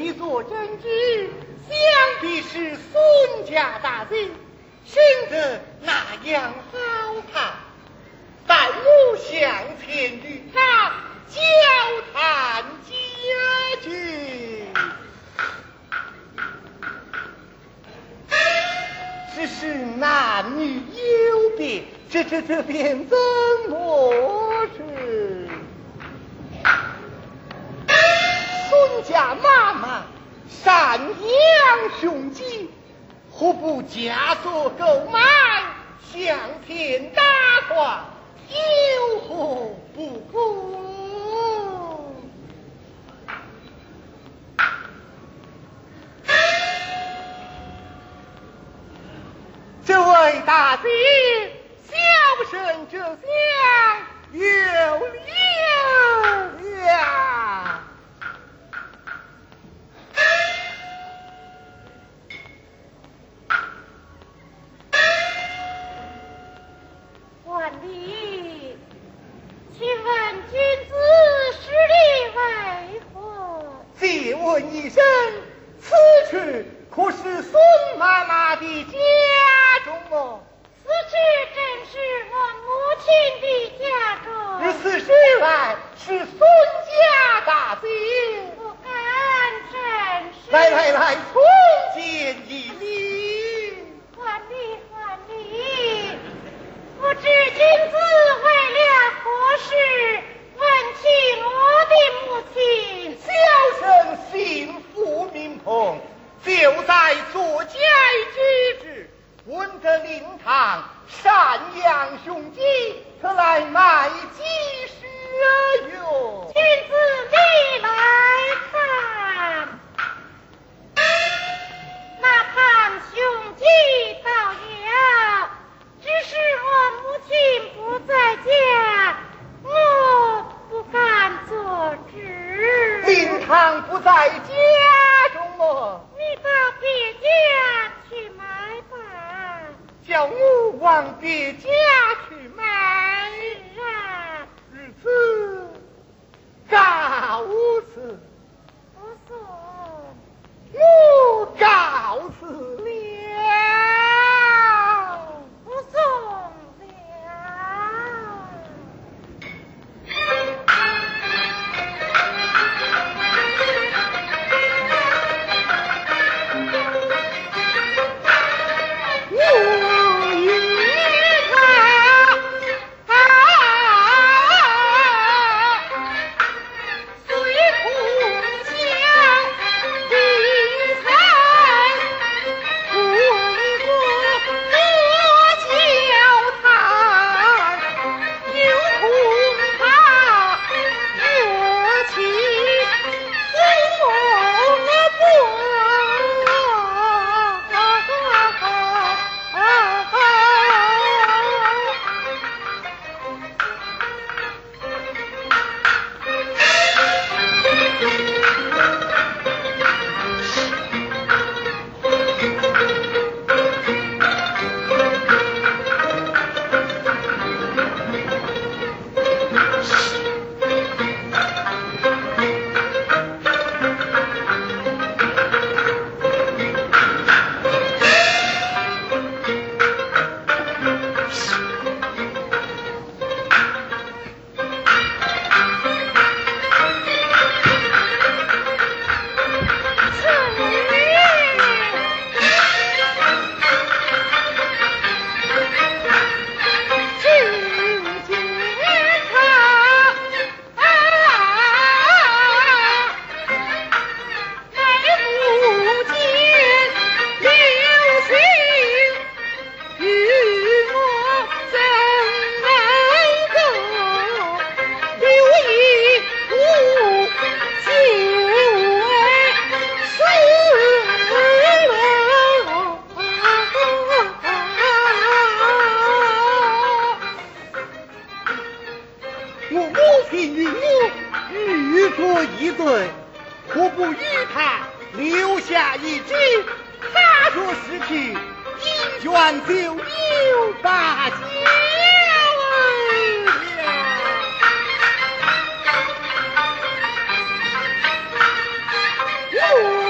一座真迹，想必是孙家大贼，生得那样好看。但我向前与他交谈结局，只是男女有别，这便怎么是？孙家妈妈赡养兄弟，何不嫁作购买，向天打卦，有何不可？这位大姐，小生这厢有礼呀。 万里，请问君子实力为何？ 借问一声，此处可是孙妈妈的家中吗？ 此处正是我母亲的家中。 如此说来，是孙家大贼。 不敢正视。 来，从见一礼。 万里，不知君子为了何事问起我的母亲？ 小生姓傅名鹏，就在做家之日，闻得灵堂赡养兄弟，特来买几十哟。 君子你来看，那堂兄弟倒有，只是我母亲不在家，我不敢做主。 灵堂不在家中哦， 你到别家去买吧。 叫我往别家去买。 是啊， 如此，告辞。 不送。 我告辞了。 不送了。 何不与他留下一纸？他若失去，姻缘就有大交了。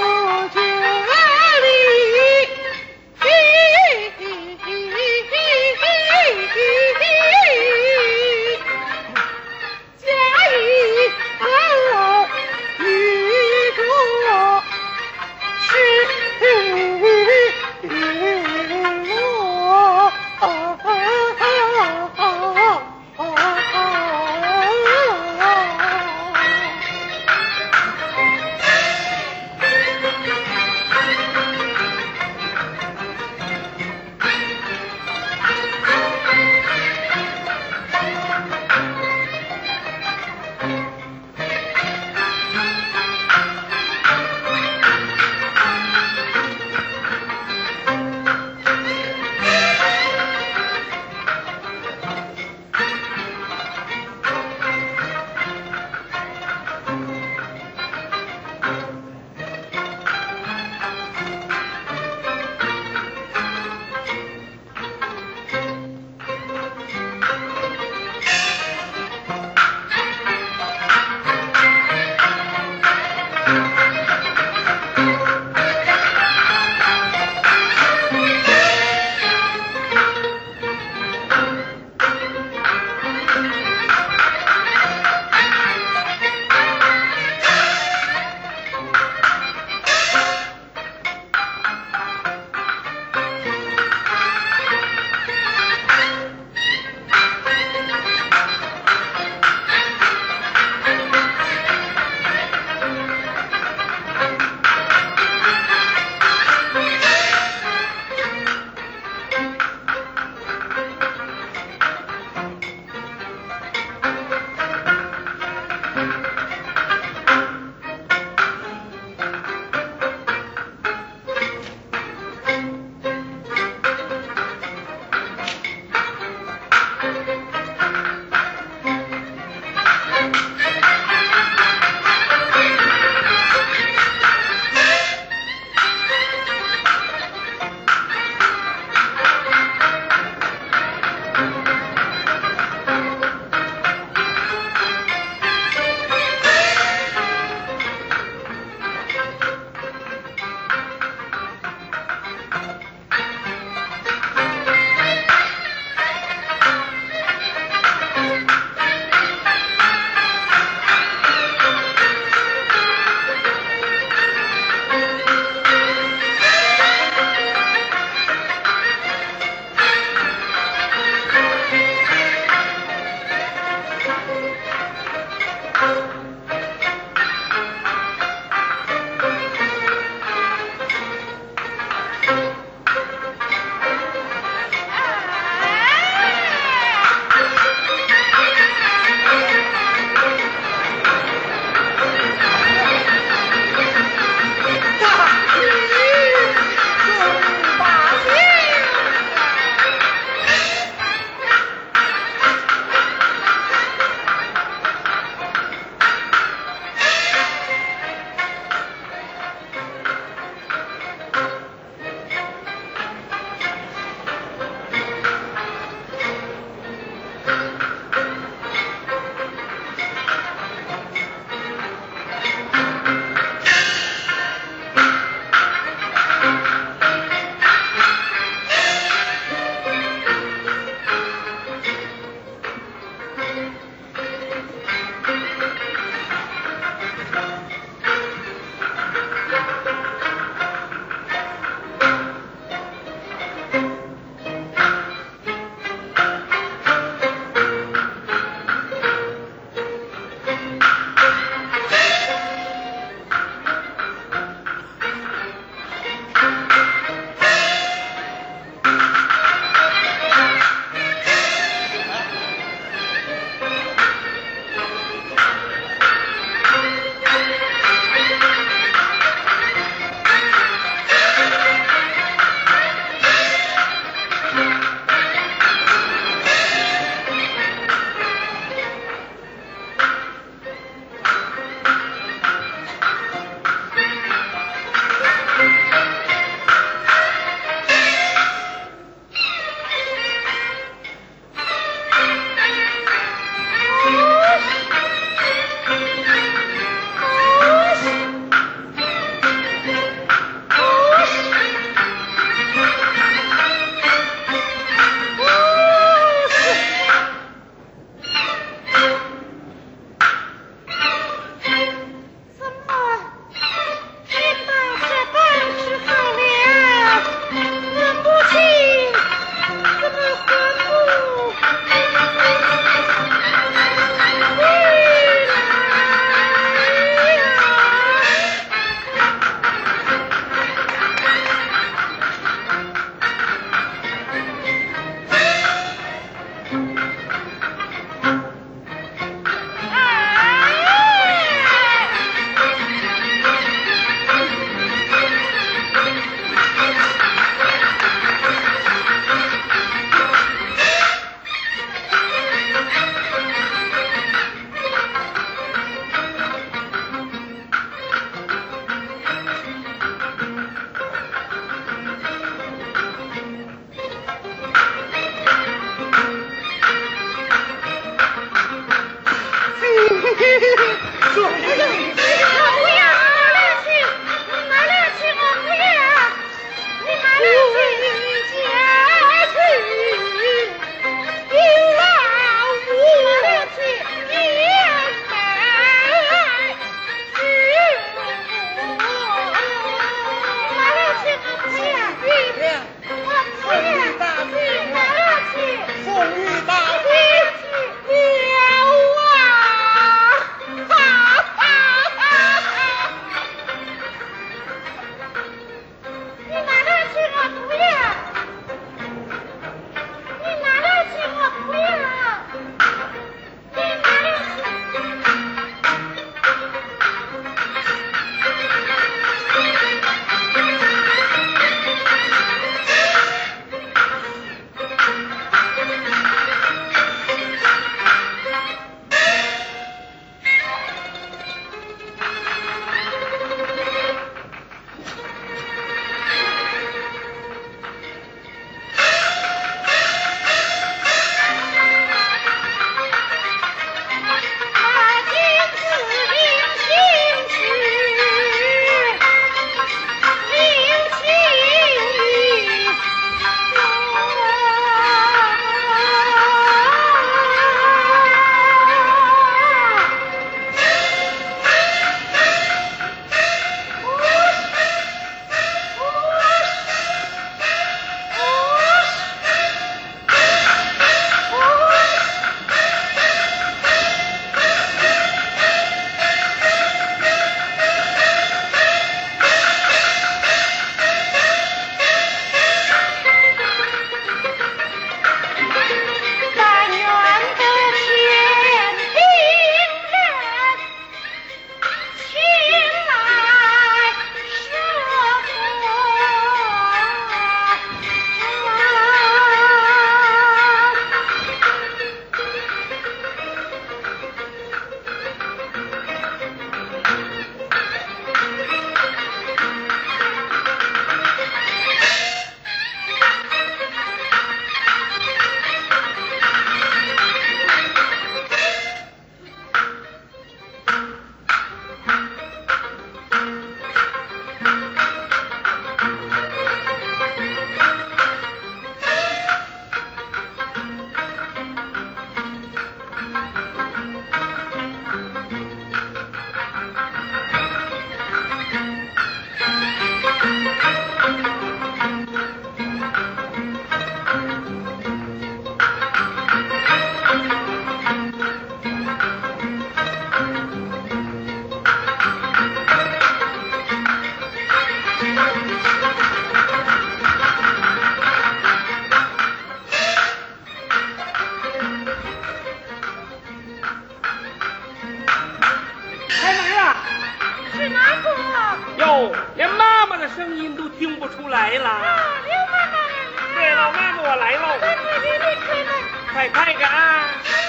哟，连妈妈的声音都听不出来了。 刘妈妈， 对了，妈妈我来喽。快开开啊！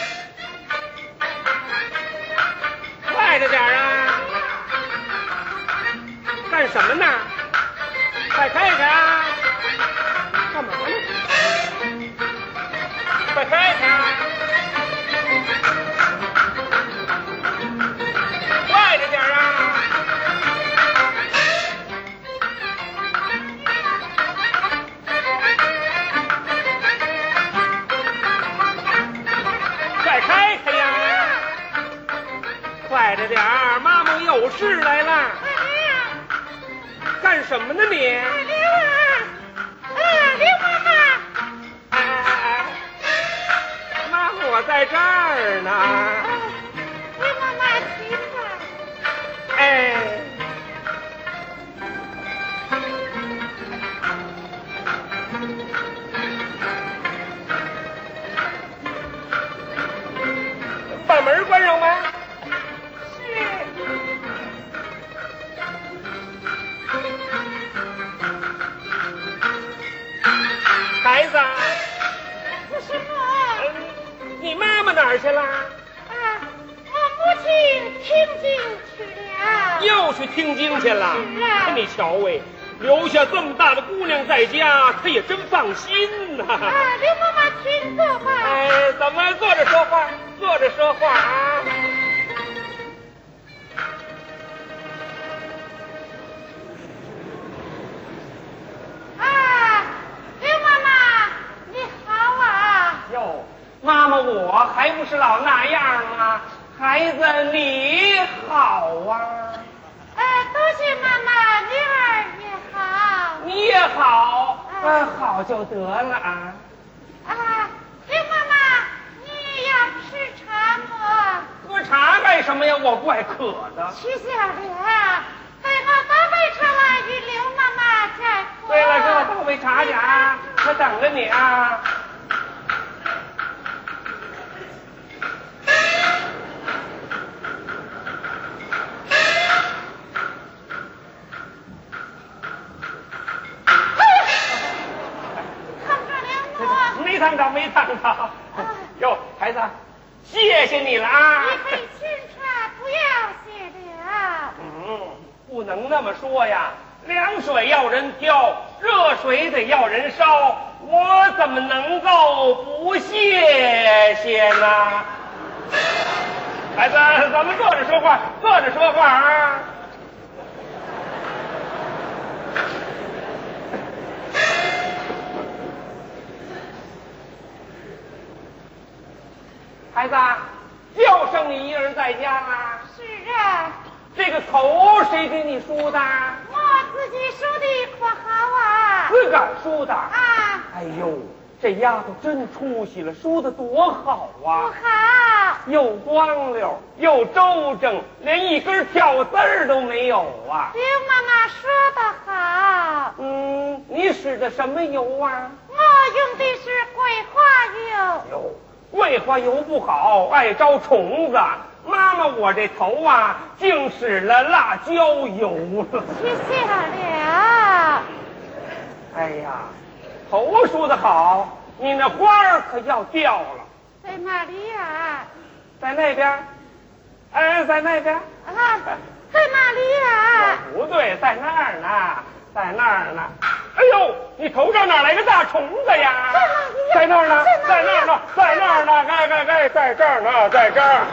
快着点啊！干什么呢？快开开啊！干嘛呢？快开开啊！快着点啊！快开开呀！快着点儿，妈妈有事来了。干什么呢你？ 刘妈妈。 哎，妈，我在这儿呢。 刘妈妈起床。 哎，把门关上吧。孩子， 这是我。 你妈妈哪儿去了？ 我母亲听经去了。 又去听经去了。 是啊。 你瞧喂，留下这么大的姑娘在家，她也真放心呐。 刘妈妈请坐吧。 哎，怎么坐着说话？坐着说话啊。妈妈，我还不是老那样吗？孩子，你好啊！ 多谢妈妈，女儿也好。 你也好，好就得了啊！ 刘妈妈，你要吃茶吗？ 喝茶干什么呀？我怪渴的。 去小莲，给我倒杯茶来与刘妈妈再喝。 对了，给我倒杯茶去啊！我等着你啊！没烫着。哟，孩子，谢谢你了啊！ 一杯清茶不要谢了。 不能那么说呀。凉水要人挑，热水得要人烧，我怎么能够不谢谢呢？孩子，咱们坐着说话，坐着说话啊！孩子，就剩你一人在家了。 是啊。 这个口谁给你梳的？ 我自己梳的可好啊。 自个儿梳的啊？ 哎呦，这丫头真出息了，梳的多好啊！ 不好， 又光溜又周正，连一根挑丝儿都没有啊！ 刘妈妈说的好。 你使的什么油啊？ 我用的是桂花油。 哟，桂花油不好，爱招虫子。妈妈，我这头啊，竟使了辣椒油了。 去下了。 哎呀，头梳得好，你那花儿可要掉了。 在哪里呀？ 在那边。哎，在那边。 在哪里呀？ 不对，在那儿呢，在那儿呢。哎呦，你头上哪来个大虫子呀？在那儿呢，在那儿呢，在那儿呢，哎，在这儿呢，在这儿。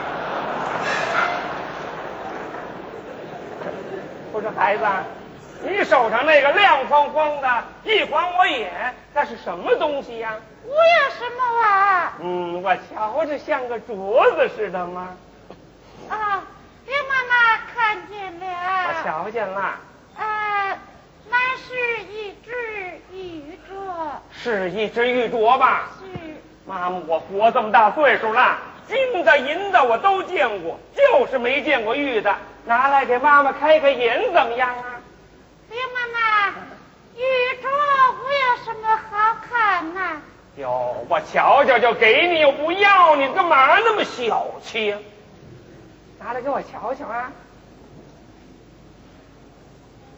我说孩子，你手上那个亮晃晃的，一晃我眼，那是什么东西呀？ 我有什么啊？ 我瞧着像个镯子似的吗？ 刘妈妈看见了。 我瞧见了。 那是一只玉镯。 是一只玉镯吧？ 是。 妈妈，我活这么大岁数了，金的银的我都见过，就是没见过玉的。拿来给妈妈开开眼怎么样啊？ 刘妈妈，玉镯我有什么好看呢？ 哟，我瞧瞧就给你，又不要你，干嘛那么小气？拿来给我瞧瞧啊！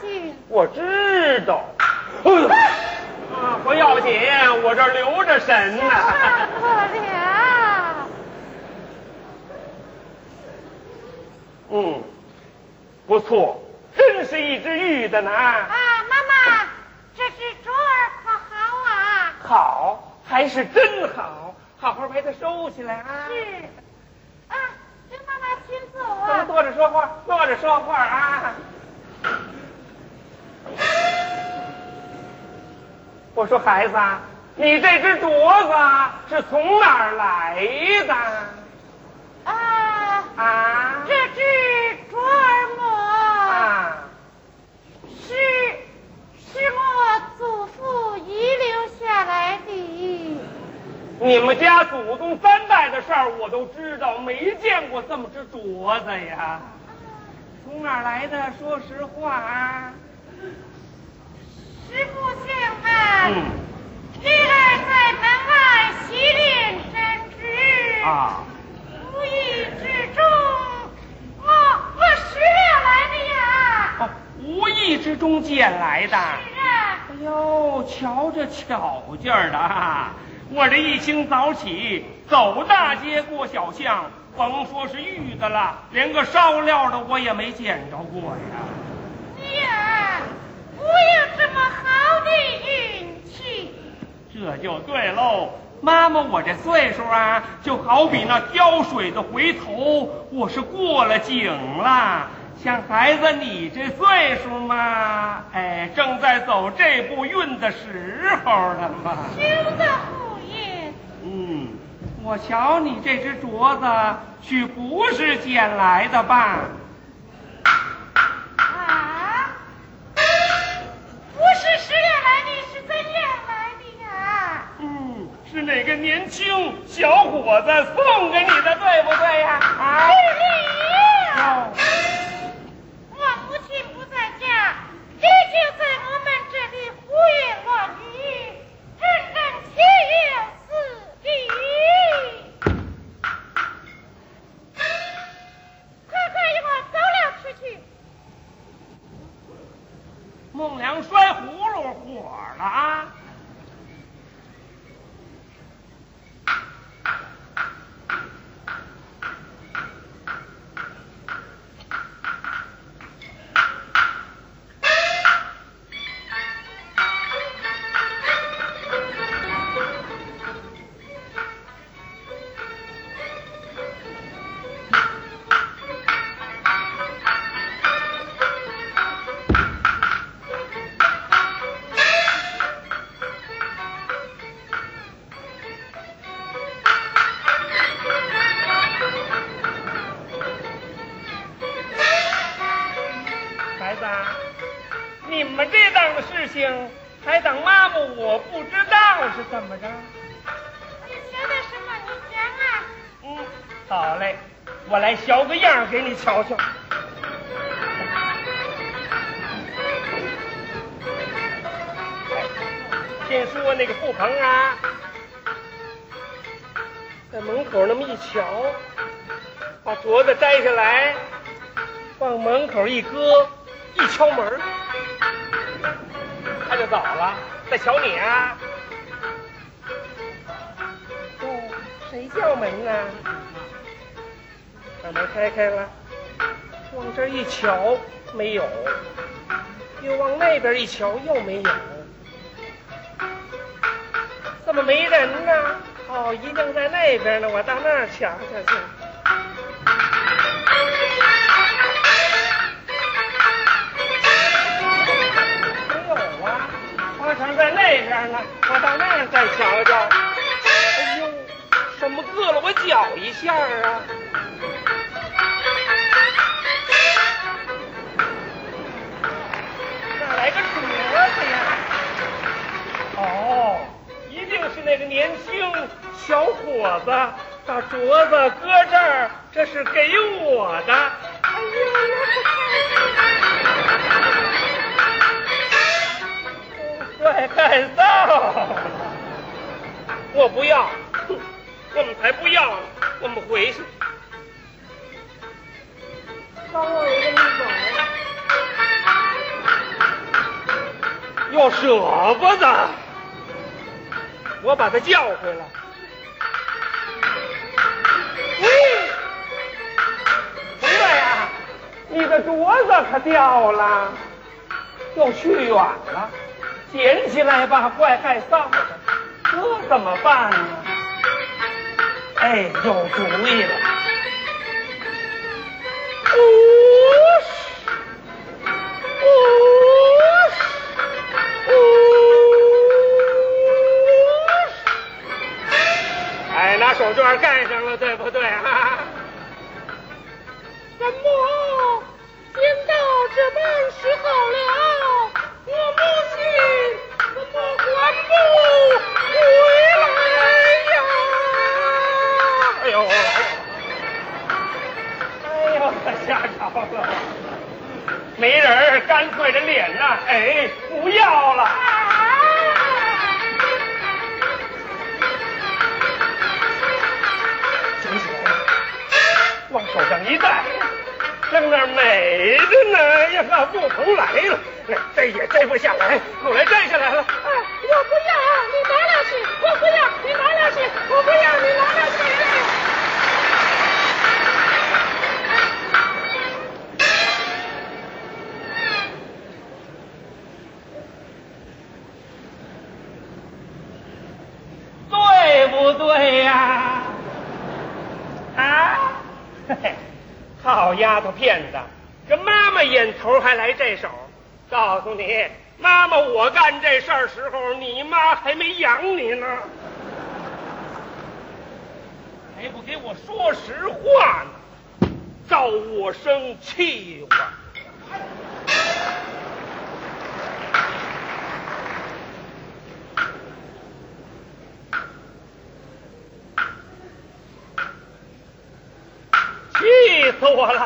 心。 我知道。不要紧，我这留着神呢。 可了。 不错，真是一只玉的呢。 妈妈，这只镯儿可好啊？ 好，还是真好，好好把它收起来啊。 是。跟妈妈请走啊。 咱们坐着说话，坐着说话啊。我说孩子，你这只镯子是从哪儿来的？ 这只镯儿是我祖父遗留下来的。 你们家祖宗3代的事儿我都知道，没见过这么只镯子呀。从哪儿来的？说实话啊。 师父兄们，女儿在门外习练针织无意之中，我拾了来的呀。 无意之中捡来的。 是啊。 哎呦，瞧这巧劲儿的啊！我这一清早起，走大街过小巷，甭说是玉的了，连个烧料的我也没捡着过呀。 女儿，我有这么好的运气。 这就对喽，妈妈，我这岁数啊，就好比那挑水的回头，我是过了井了。像孩子你这岁数嘛，正在走这步运的时候了嘛。 休得胡言。 我瞧你这只镯子，许不是捡来的吧？ 不是拾来的，是怎样来的呀？ 是哪个年轻小伙子送给你的，对不对呀？ 是了。我母亲不在家，这就在我们这里胡言乱语，真正岂有此理！快与我走了出去。 孟良摔葫芦火了啊！你们这档的事情，还等妈妈我不知道是怎么着？ 你晓得什么？你讲啊。 好嘞，我来学个样给你瞧瞧。先说那个布棚啊，在门口那么一瞧，把镯子摘下来，往门口一搁，一敲门，他就走了。再瞧你啊，谁叫门呢？把门开开了，往这一瞧没有，又往那边一瞧又没有，怎么没人呢？哦，一定在那边呢，我到那儿瞧瞧去。没有啊，花场在那边呢，我到那儿再瞧瞧。哎呦，怎么硌了我脚一下啊？哪来个镯子呀？哦，一定是那个年轻小伙子把镯子搁这儿，这是给我的。哎呦，怪害臊！我不要，我们才不要呢，我们回去。刚我这么一走， 我舍不得，我把他叫回来。红队呀，你的镯子可掉了，又去远了，捡起来吧，怪害臊的，这怎么办呢？哎，有主意了。哎，拿手绢盖上了，对不对啊？ 怎么现到这般时候了，我母亲怎么还不回来呀？ 哎呦，哎呦，可吓着了！没人，干脆着脸呐，哎，不要了。捡起来，往手上一戴，正那儿美着呢，呀，不蓬来了，摘也摘不下来，后来摘下来了。 我不要，你拿了去！我不要，你拿了去！我不要，你拿了去！ 对不对呀？啊，嘿嘿，好丫头片子，这妈妈眼头还来这手。告诉你，妈妈我干这事儿时候，你妈还没养你呢，还不给我说实话呢，招我生气话。气死我了！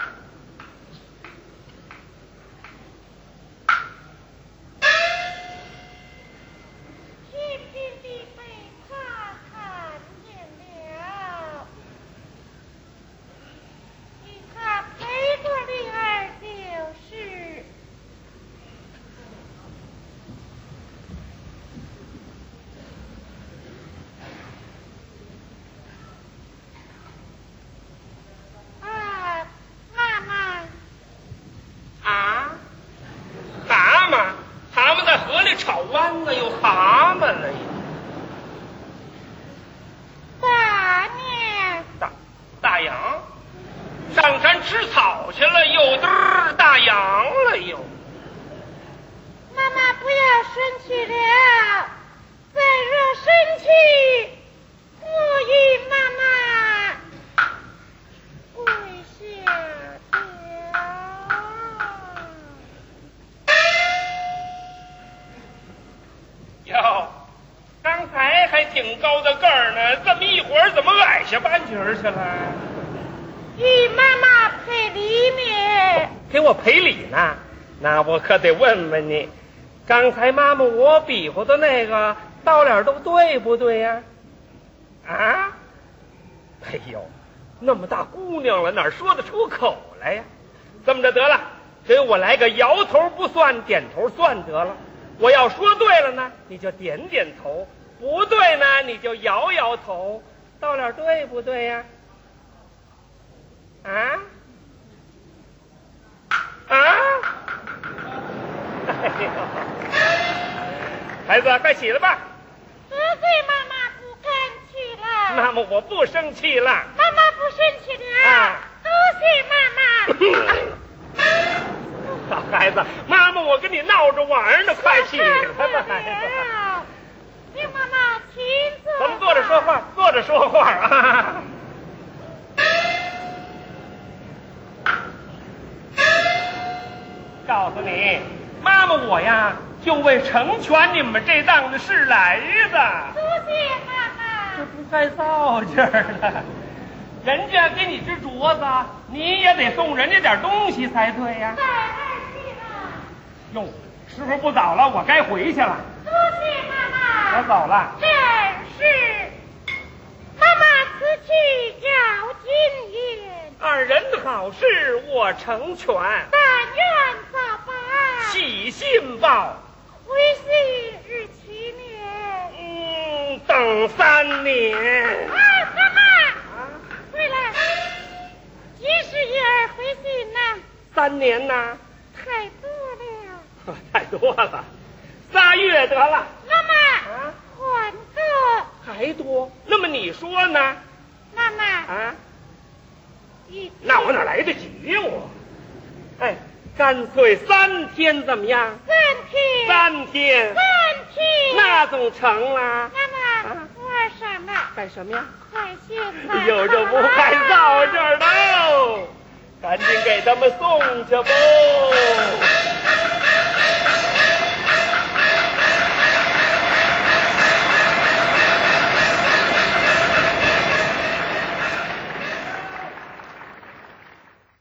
天边的被他看见了，替他陪过灵儿就是。妈妈。 啊？蛤蟆？蛤蟆在河里炒弯了，有蛤蟆了呀！ 大娘。 大羊上山吃草去了，有大羊了又。 妈妈不要生气了，再若生气，我与妈妈跪下掉。 哟，刚才还挺高的个儿呢，这么一会儿怎么矮下半截去了？ 与妈妈赔礼面。 给我赔礼呢？那我可得问问你，刚才妈妈我比划的那个到脸都对不对呀？啊？哎呦，那么大姑娘了，哪说得出口来呀？这么着得了，给我来个摇头不算，点头算得了。我要说对了呢，你就点点头；不对呢，你就摇摇头。到脸对不对呀？啊？啊！哎呦，孩子，快起来吧。 得罪妈妈不敢去了。 妈妈，我不生气了。 妈妈不生气了。 啊， 多谢妈妈。 好孩子，妈妈我跟你闹着玩呢，快起来吧，孩子。 令妈妈请坐。 咱们坐着说话，坐着说话啊。告诉你，妈妈我呀，就为成全你们这档子事来的。 多谢妈妈。 这不该造劲儿了。人家给你只镯子，你也得送人家点东西才对呀。 在儿去了。 哟，时候不早了，我该回去了。 多谢妈妈。 我走了。 正是。妈妈此去要谨言。 二人的好事我成全。 但愿早办。 喜信报。 我回信日期呢？ 等3年。 啊，妈妈，回来，几时月儿回信呢 ？3年呐？ 太多了。 太多了，3月得了。 妈妈，换个。 还多？那么你说呢？ 妈妈啊？ 那我哪来得及呀我？哎，干脆3天怎么样？3天。那总成了。 妈妈，晚上了。 干什么呀？ 快些来。 有这不还到这儿喽？赶紧给他们送去不。